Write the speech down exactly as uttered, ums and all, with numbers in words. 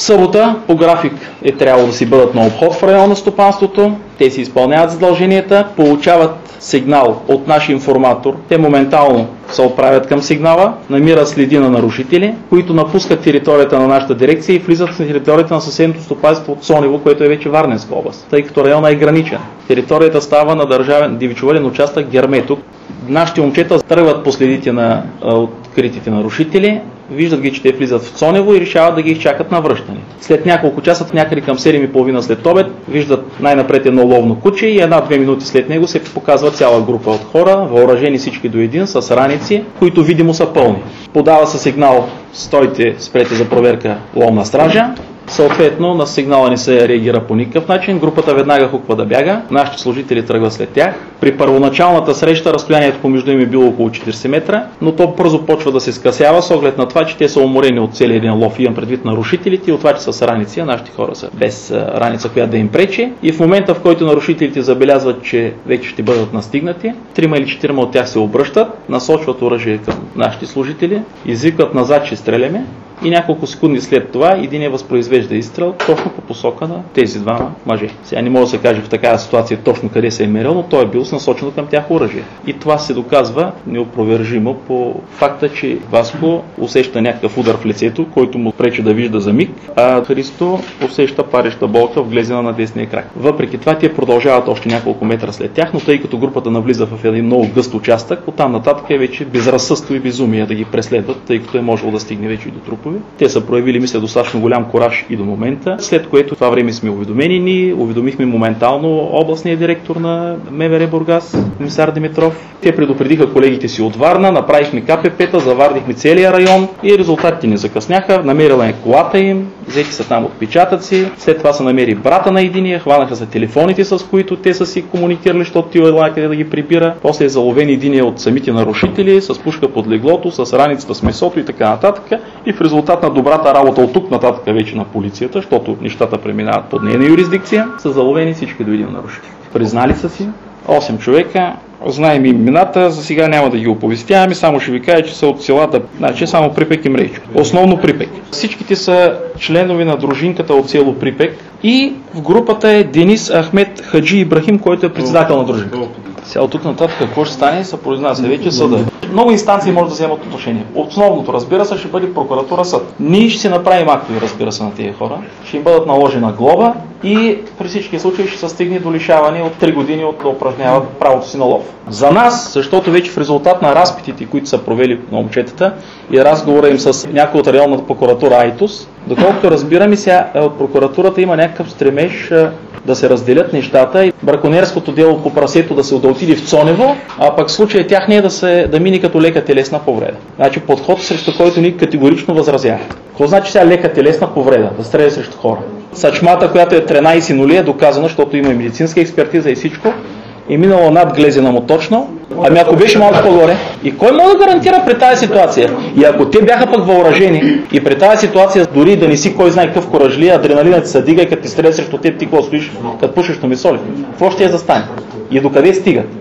събота по график е трябвало да си бъдат на обход в района на стопанството. Те си изпълняват задълженията, получават сигнал от наш информатор. Те моментално се отправят към сигнала, намират следи на нарушители, които напускат територията на нашата дирекция и влизат на територията на съседното стопанство от Цонево, което е вече Варненска област, тъй като района е граничен. Територията става на държавен дивечовъден участък Герметок. Нашите момчета тръгват по следите на откритите нарушители, виждат ги, че те влизат в Цонево и решават да ги изчакат на връщане. След няколко часа, някъде към седем и половина след обед, виждат най-напред едно ловно куче и една-две минути след него се показва цяла група от хора, въоръжени всички до един, с раници, които видимо са пълни. Подава се сигнал: стойте, спрете за проверка, ловна стража. Съответно, на сигнала не се реагира по никакъв начин. Групата веднага хуква да бяга. Нашите служители тръгват след тях. При първоначалната среща разстоянието помежду им е било около четиридесет метра, но то бързо почва да се скъсява с оглед на това, че те са уморени от целия един лов. Имам предвид нарушителите и от това, че са с раници, а нашите хора са без раница, която да им пречи. И в момента, в който нарушителите забелязват, че вече ще бъдат настигнати, трима или четирима от тях се обръщат, насочват оръжие към нашите служители, извикват назад, че стреляме. И няколко секунди след това един е възпроизвежда изстрел точно по посока на тези двама мъже. Сега не може да се каже в такава ситуация точно къде се е мерил, но той е бил с насочено към тях оръжие. И това се доказва неопровержимо по факта, че Васко усеща някакъв удар в лицето, който му пречи да вижда за миг, а Христо усеща пареща болка в глезена на десния крак. Въпреки това те продължават още няколко метра след тях, но тъй като групата навлиза в един много гъст участък, оттам нататък е вече безразсъдство и безумие да ги преследват, тъй като е можело да стигне вече и до трупове. Те са проявили, мисля, достатъчно голям кураж и до момента, след което това време сме уведомени. Ние уведомихме моментално областния директор на МВР Бургас, комисар Димитров. Те предупредиха колегите си от Варна, направихме ка пе пе-та, завардихме целия район и резултатите не закъсняха. Намерила е колата им, взети са там отпечатъци, след това се намери брата на единия, хванаха са телефоните, с които те са си комуникирали, защото ти е къде да ги прибира. После е заловен единия от самите нарушители с пушка под леглото, с раницата с месото и така нататък. И в резултат на добрата работа от тук нататък вече на полицията, защото нещата преминават под нейна юрисдикция, са заловени всички до един нарушители. Признали са си осем човека, знаем имената, за сега няма да ги оповестяваме, само ще ви кажа, че са от селата, значи само Припек и Мрейчо. Основно Припек. Всичките са членови на дружинката от село Припек и в групата е Денис Ахмед Хаджи Ибрахим, който е председател на дружинката. Сега от тук нататък какво ще стане, се произнася вече съда. Много инстанции може да вземат отношение. Основното, разбира се, ще бъде прокуратура, съд. Ние ще си направим актови, разбира се, на тези хора. Ще им бъдат наложена глоба и при всички случаи ще се стигне до лишаване от три години от да упражняват правото си на лов. За нас, защото вече в резултат на разпитите, които са провели на момчетата и разговора им с някой от районната прокуратура Айтос, доколкото разбираме, сега от прокуратурата има някакъв стремеж да се разделят нещата и браконерското дело по прасето да се да отиде в Цонево, а пък случая тях не е да, се, да мине като лека телесна повреда. Значи подход, срещу който ние категорично възразяваме. Какво значи сега лека телесна повреда? Да стреля срещу хора. Сачмата, която е тринайсет нули, е доказана, защото има и медицинска експертиза и всичко, е минала над глезена му точно. Ами ако беше малко по-горе, и кой може да гарантира при тази ситуация? И ако те бяха пък въоръжени и при тази ситуация дори да не си кой знае какъв коражли, адреналинът се дига и като ти стреля срещу теб, ти какво стоиш, като пушиш на мисоли, какво ще я застане? И докъде стигат?